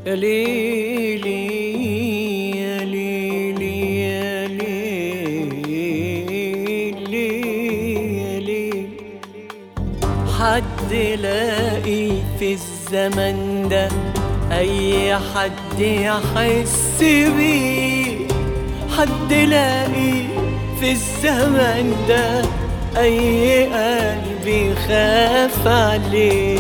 يا ليلي يا ليلي يا ليلي يا ليلي، حد لاقي في الزمن ده أي حد يحس بيه؟ حد لاقي في الزمن ده أي قلب يخاف عليه؟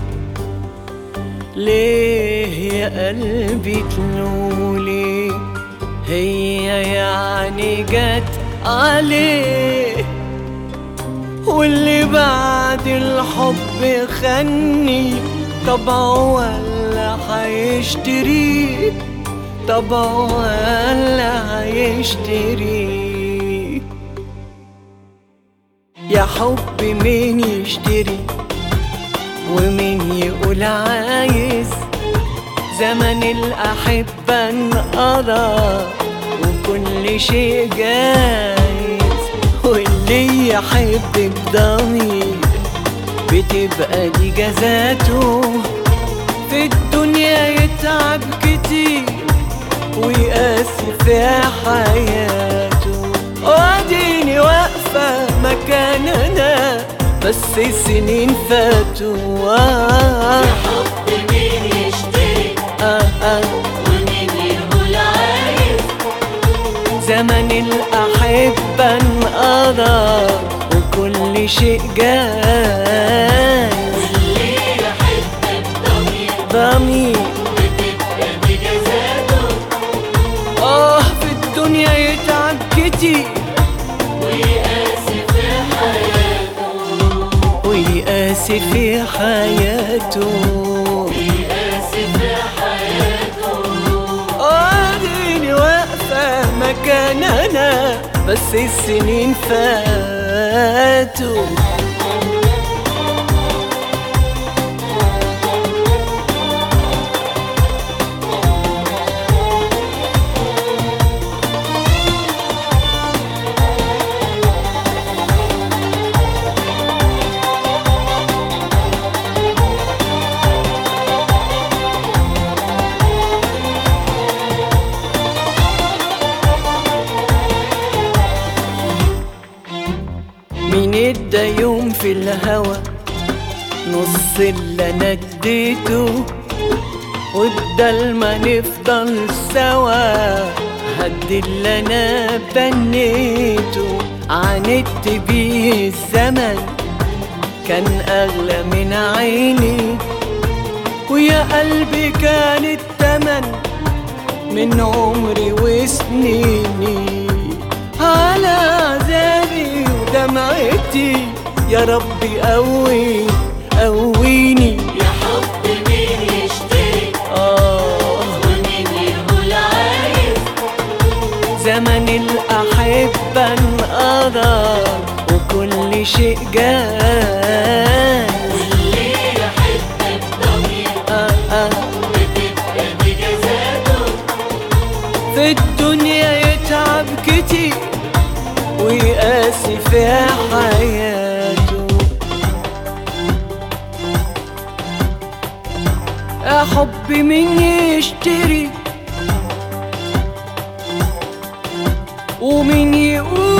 ليه يا قلبي تلومولي؟ هي يعني جت عليه؟ واللي بعد الحب خني طبعه ولا هيشتريه؟ طبعه ولا هيشتريه؟ يا حب مين يشتري ومين يقول عايز؟ زمن الأحبة انقضى وكل شيء جايز، واللي يحب بضمير بتبقى دي جزاته. في الدنيا يتعب كتير ويقاسي في حياته، واديني واقفة مكاننا بس السنين فاتوا. يا حب مين يشتري ومين يقول عايز؟ زمن الأحبة انقضى وكل شيء جايز، واللي يحب بضمير بتبقى دي جزاته. في الدنيا يتعب كتير ويقاسي في حياته، ويقاسي في حياته، ويقاسي في حياته. اديني واقفة مكاننا بس السنين فاتوا. مين ادى يوم في الهوى نص اللي انا اديته؟ وبدل ما نفضل سوا هد اللي انا بنيته. عاندت بيه الزمن كان اغلى من عيني، ويا قلبي كان التمن من عمري وسنيني. على عذابي ودمعتي يا ربي قويني. يا حب مين يشتري ومين يقول عايز؟ زمن الأحبة انقضى وكل شيء جايز، واللي يحب بضمير بتبقى دي جزاته. في الدنيا يتعب كتير ويقاسي في حياته. يا حب مين يشتري ومين يقول